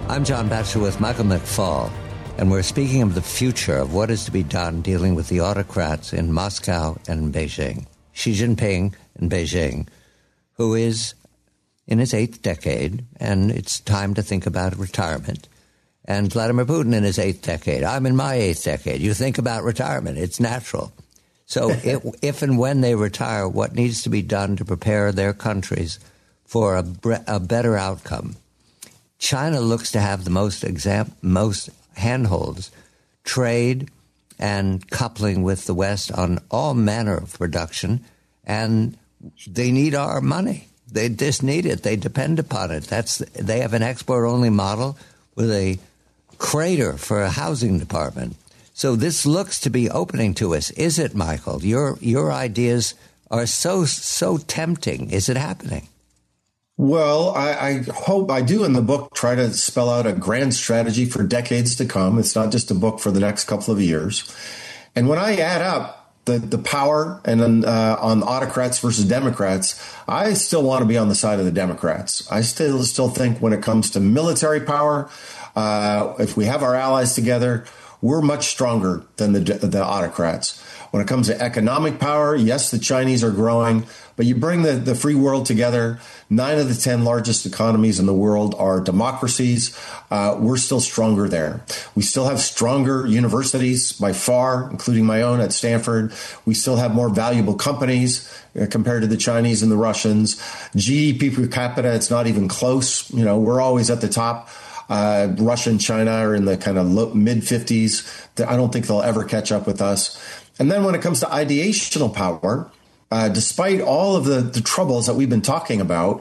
I'm John Batchelor with Michael McFaul, and we're speaking of the future of what is to be done dealing with the autocrats in Moscow and Beijing. Xi Jinping in Beijing, who is in his 8th decade, and it's time to think about retirement. And Vladimir Putin in his 8th decade. I'm in my 8th decade. You think about retirement. It's natural. So if and when they retire, what needs to be done to prepare their countries for a better outcome? China looks to have the most handholds, trade and coupling with the West on all manner of production, and they need our money. They just need it. They depend upon it. They have an export-only model with a crater for a housing department. So this looks to be opening to us. Is it, Michael? Your ideas are so tempting. Is it happening? Well, I hope I do in the book try to spell out a grand strategy for decades to come. It's not just a book for the next couple of years. And when I add up the power and then on autocrats versus Democrats, I still want to be on the side of the Democrats. I still think when it comes to military power, if we have our allies together, we're much stronger than the autocrats. When it comes to economic power, yes, the Chinese are growing, but you bring the free world together. 9 of the 10 largest economies in the world are democracies. We're still stronger there. We still have stronger universities by far, including my own at Stanford. We still have more valuable companies compared to the Chinese and the Russians. GDP per capita, it's not even close. We're always at the top. Russia and China are in the kind of mid 50s. I don't think they'll ever catch up with us. And then when it comes to ideational power, despite all of the troubles that we've been talking about,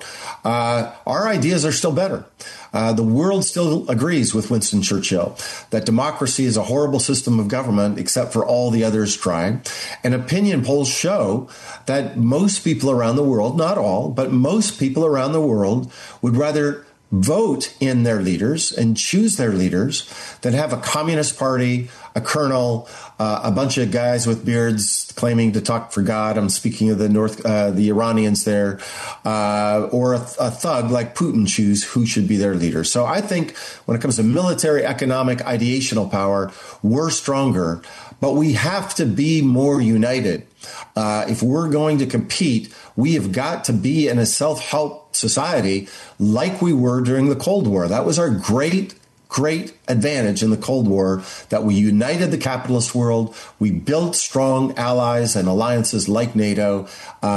our ideas are still better. The world still agrees with Winston Churchill that democracy is a horrible system of government, except for all the others try. And opinion polls show that most people around the world, not all, but most people around the world would rather vote in their leaders and choose their leaders than have a communist party, a colonel, a bunch of guys with beards claiming to talk for God. I'm speaking of the Iranians there, or a thug like Putin choose who should be their leader. So I think when it comes to military, economic, ideational power, we're stronger, but we have to be more united. If we're going to compete, we have got to be in a self-help society like we were during the Cold War. That was our great advantage in the Cold War, that we united the capitalist world. We built strong allies and alliances like NATO.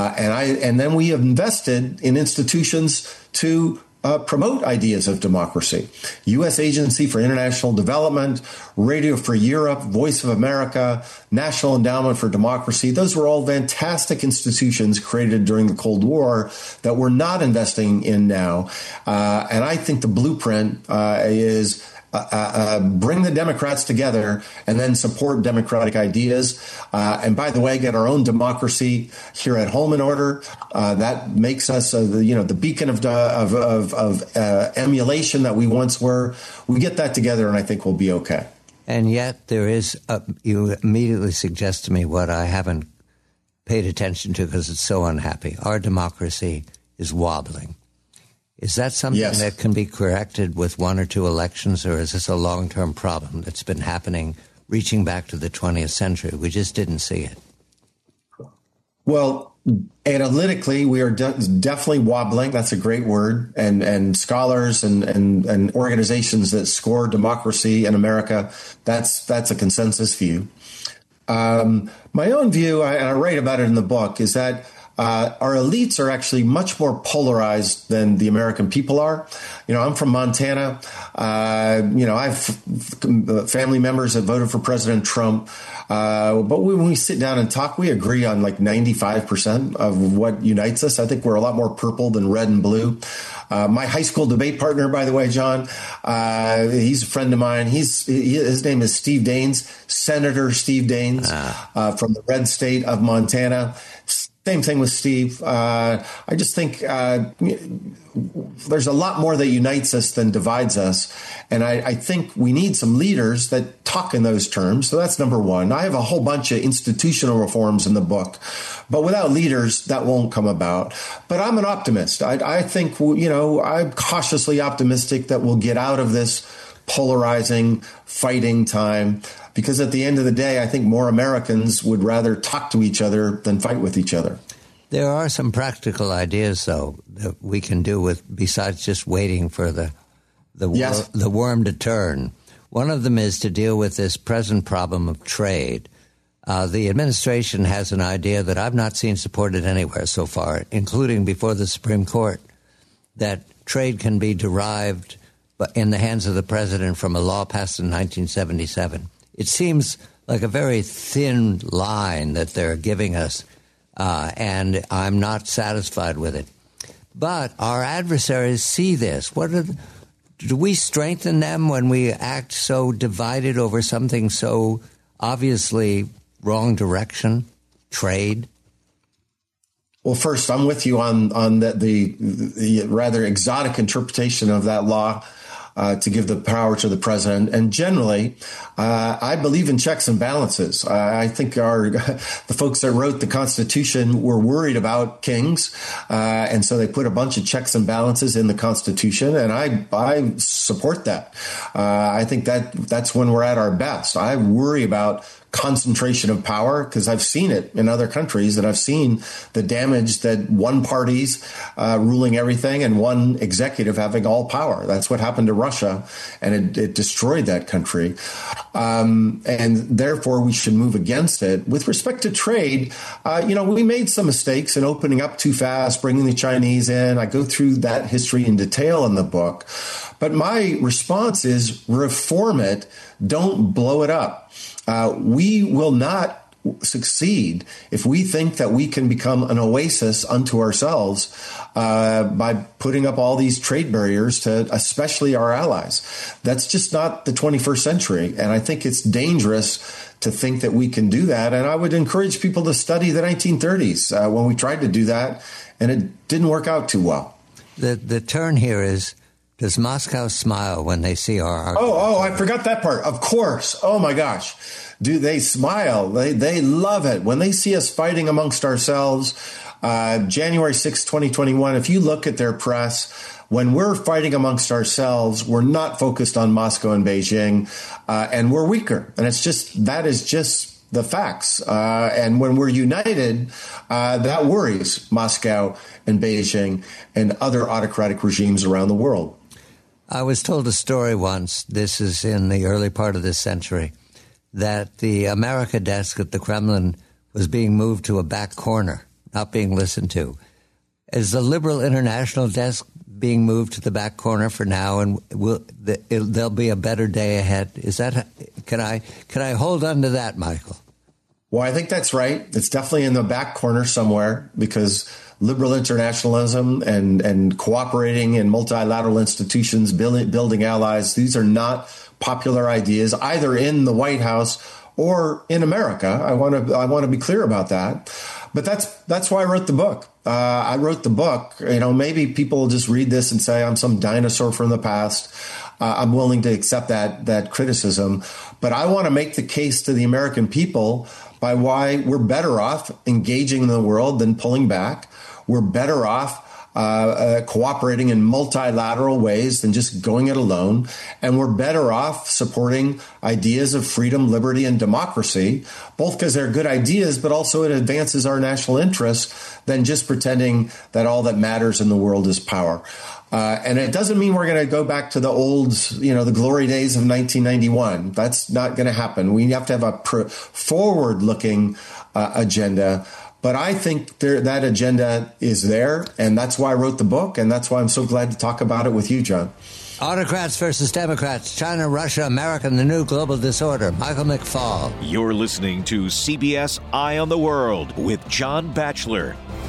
And then we invested in institutions to promote ideas of democracy. U.S. Agency for International Development, Radio for Europe, Voice of America, National Endowment for Democracy. Those were all fantastic institutions created during the Cold War that we're not investing in now. And I think the blueprint is bring the Democrats together and then support democratic ideas. And by the way, get our own democracy here at home in order. That makes us, the beacon of emulation that we once were. We get that together, and I think we'll be okay. And yet there is, you immediately suggest to me what I haven't paid attention to because it's so unhappy. Our democracy is wobbling. Is that something that can be corrected with 1 or 2 elections, or is this a long-term problem that's been happening, reaching back to the 20th century? We just didn't see it. Well, analytically, we are definitely wobbling. That's a great word. And scholars and organizations that score democracy in America, that's a consensus view. My own view, and I write about it in the book, is that our elites are actually much more polarized than the American people are. I'm from Montana. I have family members that voted for President Trump. But when we sit down and talk, we agree on like 95% of what unites us. I think we're a lot more purple than red and blue. My high school debate partner, by the way, John, he's a friend of mine. His name is Steve Daines, Senator Steve Daines, from the red state of Montana. same thing with Steve. I just think there's a lot more that unites us than divides us. And I think we need some leaders that talk in those terms. So that's number one. I have a whole bunch of institutional reforms in the book, but without leaders, that won't come about. But I'm an optimist. I think, I'm cautiously optimistic that we'll get out of this polarizing, fighting time. Because at the end of the day, I think more Americans would rather talk to each other than fight with each other. There are some practical ideas, though, that we can do with besides just waiting for the worm to turn. One of them is to deal with this present problem of trade. The administration has an idea that I've not seen supported anywhere so far, including before the Supreme Court, that trade can be derived in the hands of the president from a law passed in 1977. It seems like a very thin line that they're giving us, and I'm not satisfied with it. But our adversaries see this. Do we strengthen them when we act so divided over something so obviously wrong direction, trade? Well, first, I'm with you on the rather exotic interpretation of that law. To give the power to the president. And generally, I believe in checks and balances. I think the folks that wrote the Constitution were worried about kings. And so they put a bunch of checks and balances in the Constitution. And I support that. I think that's when we're at our best. I worry about concentration of power because I've seen it in other countries, and I've seen the damage that one party's ruling everything and one executive having all power. That's what happened to Russia, and it destroyed that country. And therefore, we should move against it. With respect to trade, we made some mistakes in opening up too fast, bringing the Chinese in. I go through that history in detail in the book. But my response is reform it. Don't blow it up. We will not succeed if we think that we can become an oasis unto ourselves by putting up all these trade barriers to especially our allies. That's just not the 21st century. And I think it's dangerous to think that we can do that. And I would encourage people to study the 1930s when we tried to do that, and it didn't work out too well. The turn here is, does Moscow smile when they see our argument? Oh, I forgot that part. Of course. Oh, my gosh. Do they smile? They love it. When they see us fighting amongst ourselves, January 6, 2021, if you look at their press, when we're fighting amongst ourselves, we're not focused on Moscow and Beijing, and we're weaker. And that is just the facts. And when we're united, that worries Moscow and Beijing and other autocratic regimes around the world. I was told a story once, this is in the early part of this century, that the America desk at the Kremlin was being moved to a back corner, not being listened to. Is the Liberal International desk being moved to the back corner for now, and there'll be a better day ahead? Is that? Can I hold on to that, Michael? Well, I think that's right. It's definitely in the back corner somewhere, because liberal internationalism and cooperating in multilateral institutions, building allies, these are not popular ideas either in the White House or in America. I want to be clear about that. But that's why I wrote the book. I wrote the book. Maybe people will just read this and say I'm some dinosaur from the past. I'm willing to accept that criticism. But I want to make the case to the American people by why we're better off engaging in the world than pulling back. We're better off cooperating in multilateral ways than just going it alone. And we're better off supporting ideas of freedom, liberty, and democracy, both because they're good ideas, but also it advances our national interests than just pretending that all that matters in the world is power. And it doesn't mean we're going to go back to the old, the glory days of 1991. That's not going to happen. We have to have a forward-looking agenda. But I think that agenda is there, and that's why I wrote the book, and that's why I'm so glad to talk about it with you, John. Autocrats versus Democrats, China, Russia, America, and the new global disorder. Michael McFaul. You're listening to CBS Eye on the World with John Batchelor.